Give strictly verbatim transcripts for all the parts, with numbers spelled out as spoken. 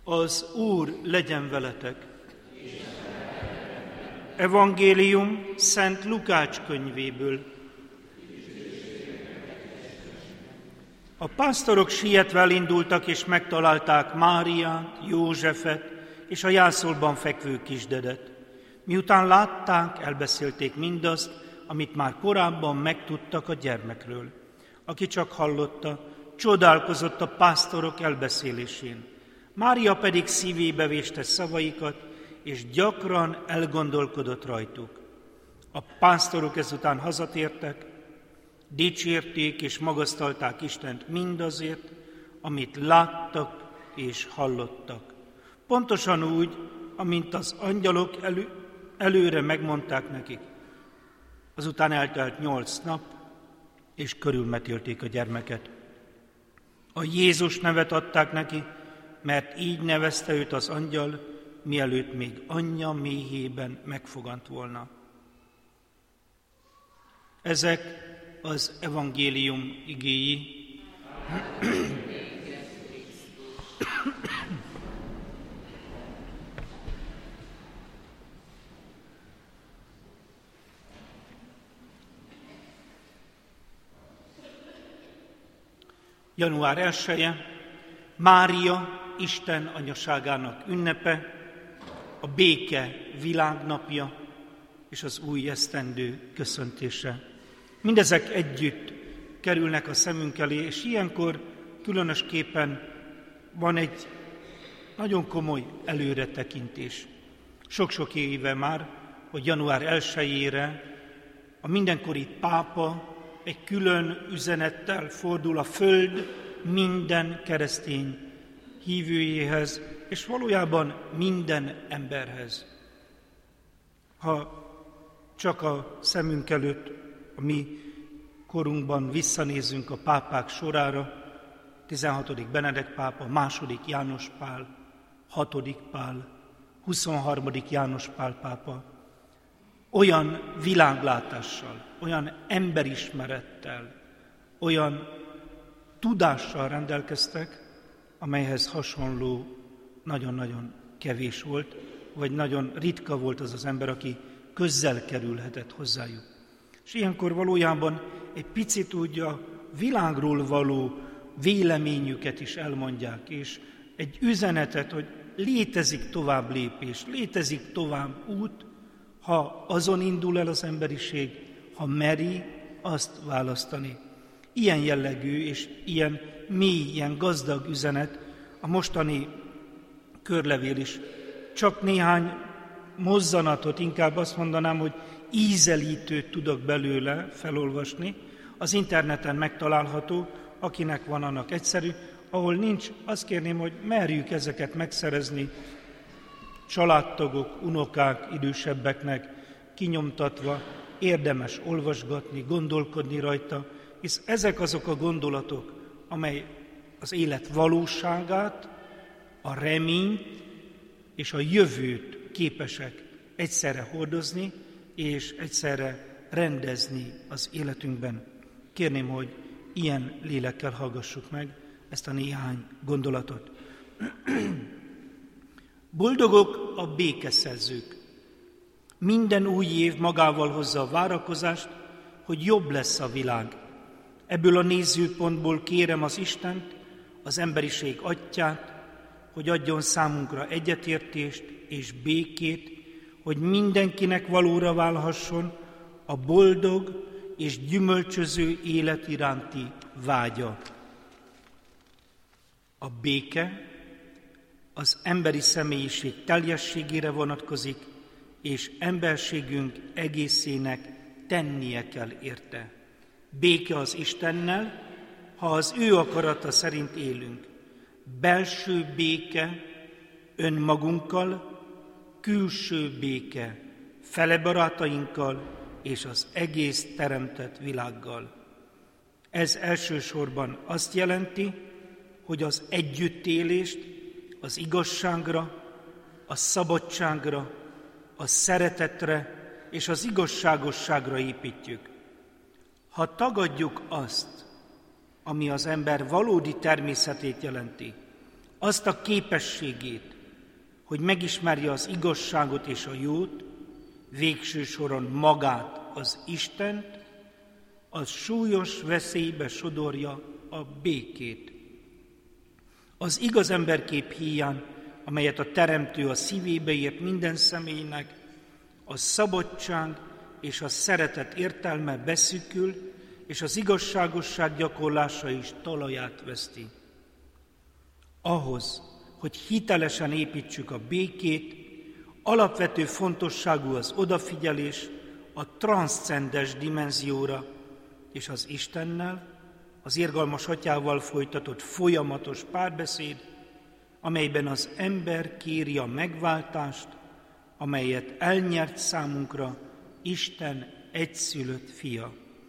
Az Úr legyen veletek! Evangélium Szent Lukács könyvéből. A pásztorok sietve elindultak, és megtalálták Máriát, Józsefet és a jászolban fekvő kisdedet. Miután látták, elbeszélték mindazt, amit már korábban megtudtak a gyermekről. Aki csak hallotta, csodálkozott a pásztorok elbeszélésén. Mária pedig szívébe véste szavaikat, és gyakran elgondolkodott rajtuk. A pásztorok ezután hazatértek, dicsérték és magasztalták Istent mindazért, amit láttak és hallottak. Pontosan úgy, amint az angyalok elő, előre megmondták nekik. Azután eltelt nyolc nap, és körülmetélték a gyermeket. A Jézus nevet adták neki, mert így nevezte őt az angyal, mielőtt még anyja méhében megfogant volna. Ezek az evangélium igéi. január elseje, Mária Isten anyaságának ünnepe, a béke világnapja és az új esztendő köszöntése. Mindezek együtt kerülnek a szemünk elé, és ilyenkor különösképpen van egy nagyon komoly előretekintés. Sok-sok éve már, hogy január elsejére a mindenkori pápa egy külön üzenettel fordul a föld minden keresztény hívőjéhez, és valójában minden emberhez. Ha csak a szemünk előtt, a mi korunkban visszanézzünk a pápák sorára, tizenhatodik Benedek pápa, második János Pál, hatodik Pál, huszonharmadik János Pál pápa, olyan világlátással, olyan emberismerettel, olyan tudással rendelkeztek, amelyhez hasonló nagyon-nagyon kevés volt, vagy nagyon ritka volt az az ember, aki közel kerülhetett hozzájuk. És ilyenkor valójában egy picit úgy a világról való véleményüket is elmondják, és egy üzenetet, hogy létezik tovább lépés, létezik tovább út, ha azon indul el az emberiség, ha meri azt választani. Ilyen jellegű és ilyen mély, ilyen gazdag üzenet a mostani körlevél is. Csak néhány mozzanatot, inkább azt mondanám, hogy ízelítőt tudok belőle felolvasni. Az interneten megtalálható, akinek van, annak egyszerű. Ahol nincs, azt kérném, hogy merjük ezeket megszerezni családtagok, unokák, idősebbeknek kinyomtatva, érdemes olvasgatni, gondolkodni rajta, hisz ezek azok a gondolatok, amely az élet valóságát, a reményt és a jövőt képesek egyszerre hordozni, és egyszerre rendezni az életünkben. Kérném, hogy ilyen lélekkel hallgassuk meg ezt a néhány gondolatot. Boldogok a békeszerzők. Minden új év magával hozza a várakozást, hogy jobb lesz a világ. Ebből a nézőpontból kérem az Istent, az emberiség atyját, hogy adjon számunkra egyetértést és békét, hogy mindenkinek valóra válhasson a boldog és gyümölcsöző élet iránti vágya. A béke az emberi személyiség teljességére vonatkozik, és emberségünk egészének tennie kell érte. Béke az Istennel, ha az ő akarata szerint élünk. Belső béke önmagunkkal, külső béke fele barátainkkal és az egész teremtett világgal. Ez elsősorban azt jelenti, hogy az együttélést az igazságra, a szabadságra, a szeretetre és az igazságosságra építjük. Ha tagadjuk azt, ami az ember valódi természetét jelenti, azt a képességét, hogy megismerje az igazságot és a jót, végső soron magát, az Istent, az súlyos veszélybe sodorja a békét. Az igaz emberkép híján, amelyet a Teremtő a szívébe írt minden személynek, a szabadság és a szeretet értelme beszűkül, és az igazságosság gyakorlása is talaját veszti. Ahhoz, hogy hitelesen építsük a békét, alapvető fontosságú az odafigyelés a transzcendes dimenzióra és az Istennel, az irgalmas Atyával folytatott folyamatos párbeszéd, amelyben az ember kéri a megváltást, amelyet elnyert számunkra Isten egyszülött fia.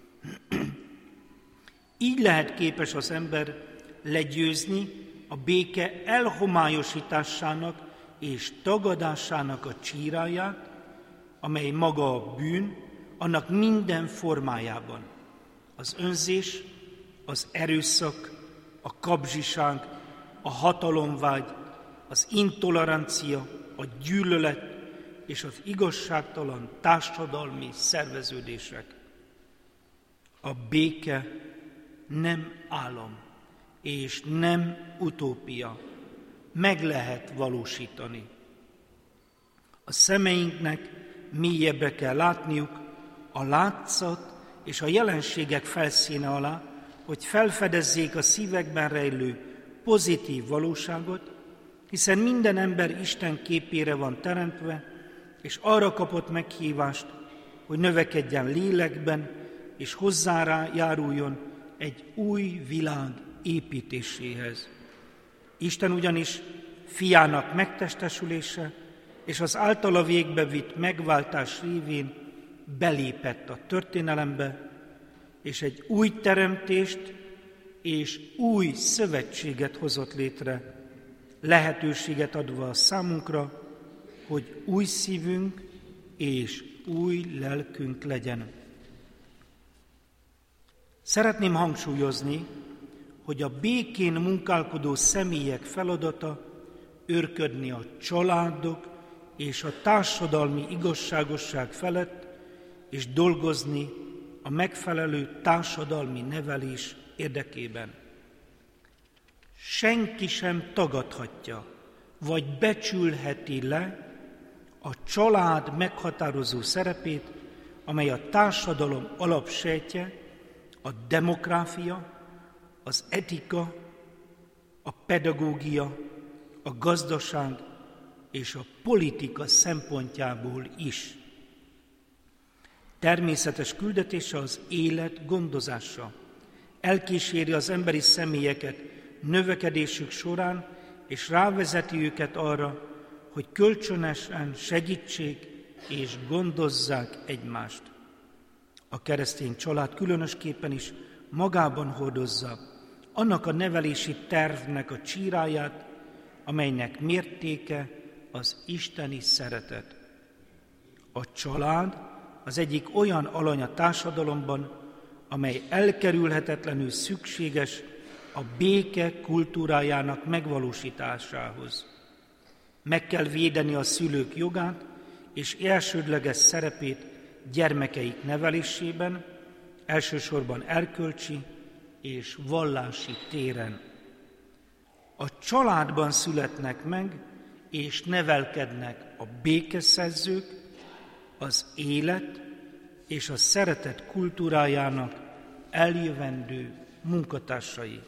Így lehet képes az ember legyőzni a béke elhomályosításának és tagadásának a csíráját, amely maga a bűn, annak minden formájában. Az önzés, az erőszak, a kapzsiság, a hatalomvágy, az intolerancia, a gyűlölet és az igazságtalan társadalmi szerveződések. A béke nem álom és nem utópia, meg lehet valósítani. A szemeinknek mélyebbre kell látniuk a látszat és a jelenségek felszíne alá, hogy felfedezzék a szívekben rejlő pozitív valóságot, hiszen minden ember Isten képére van teremtve, és arra kapott meghívást, hogy növekedjen lélekben, és hozzájáruljon egy új világ építéséhez. Isten ugyanis fiának megtestesülése és az általa végbe vitt megváltás révén belépett a történelembe, és egy új teremtést és új szövetséget hozott létre, lehetőséget adva a számunkra, hogy új szívünk és új lelkünk legyen. Szeretném hangsúlyozni, hogy a békén munkálkodó személyek feladata őrködni a családok és a társadalmi igazságosság felett, és dolgozni a megfelelő társadalmi nevelés érdekében. Senki sem tagadhatja, vagy becsülheti le a család meghatározó szerepét, amely a társadalom alapsejtje, a demográfia, az etika, a pedagógia, a gazdaság és a politika szempontjából is. Természetes küldetése az élet gondozása. Elkíséri az emberi személyeket növekedésük során, és rávezeti őket arra, hogy kölcsönösen segítsék és gondozzák egymást. A keresztény család különösképpen is magában hordozza annak a nevelési tervnek a csíráját, amelynek mértéke az isteni szeretet. A család az egyik olyan alany a társadalomban, amely elkerülhetetlenül szükséges a béke kultúrájának megvalósításához. Meg kell védeni a szülők jogát és elsődleges szerepét gyermekeik nevelésében, elsősorban erkölcsi és vallási téren. A családban születnek meg és nevelkednek a békeszerzők, az élet és a szeretet kultúrájának eljövendő munkatársai.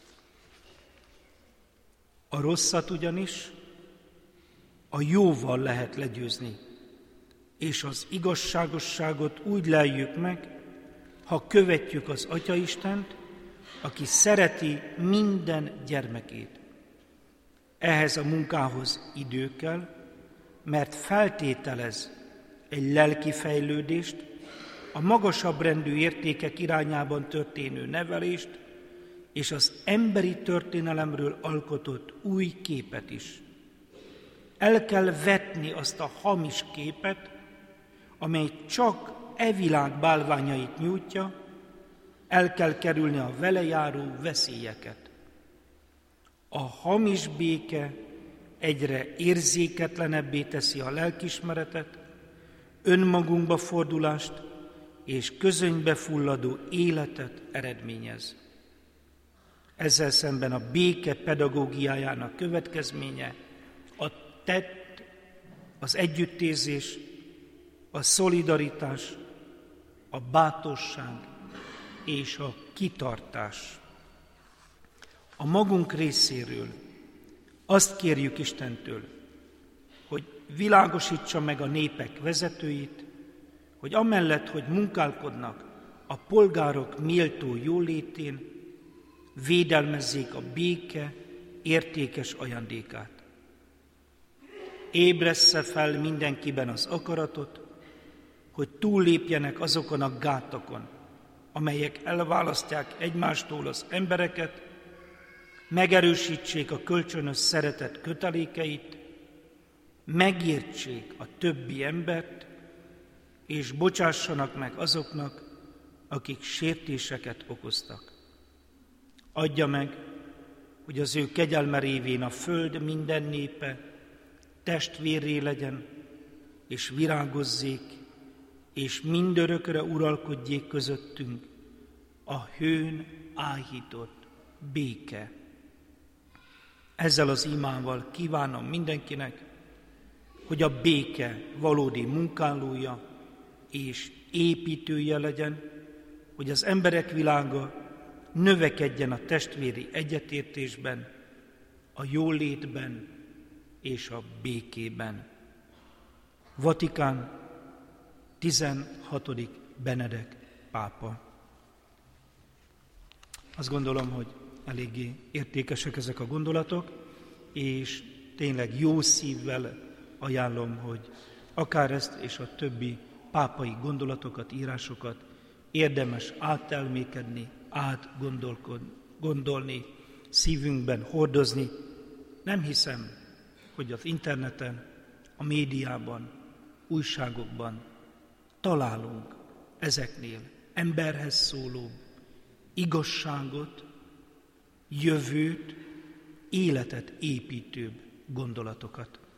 A rosszat ugyanis a jóval lehet legyőzni, és az igazságosságot úgy leljük meg, ha követjük az Atyaistent, aki szereti minden gyermekét. Ehhez a munkához idő kell, mert feltételez egy lelki fejlődést, a magasabb rendű értékek irányában történő nevelést, és az emberi történelemről alkotott új képet is. El kell vetni azt a hamis képet, amely csak e világ bálványait nyújtja, el kell kerülni a vele járó veszélyeket. A hamis béke egyre érzéketlenebbé teszi a lelkiismeretet, önmagunkba fordulást és közönybe fulladó életet eredményez. Ezzel szemben a béke pedagógiájának következménye a tett, az együttérzés, a szolidaritás, a bátorság és a kitartás. A magunk részéről azt kérjük Istentől, hogy világosítsa meg a népek vezetőit, hogy amellett, hogy munkálkodnak a polgárok méltó jólétén, védelmezzék a béke értékes ajándékát. Ébressze fel mindenkiben az akaratot, hogy túllépjenek azokon a gátokon, amelyek elválasztják egymástól az embereket, megerősítsék a kölcsönös szeretet kötelékeit, megértsék a többi embert, és bocsássanak meg azoknak, akik sértéseket okoztak. Adja meg, hogy az ő kegyelme révén a föld minden népe testvérré legyen, és virágozzék, és mindörökre uralkodjék közöttünk a hőn áhított béke. Ezzel az imával kívánom mindenkinek, hogy a béke valódi munkálója és építője legyen, hogy az emberek világa növekedjen a testvéri egyetértésben, a jólétben és a békében. Vatikán, tizenhatodik Benedek pápa. Azt gondolom, hogy eléggé értékesek ezek a gondolatok, és tényleg jó szívvel ajánlom, hogy akár ezt és a többi pápai gondolatokat, írásokat érdemes átelmékedni, átgondolni, szívünkben hordozni. Nem hiszem, hogy az interneten, a médiában, újságokban találunk ezeknél emberhez szóló igazságot, jövőt, életet építőbb gondolatokat.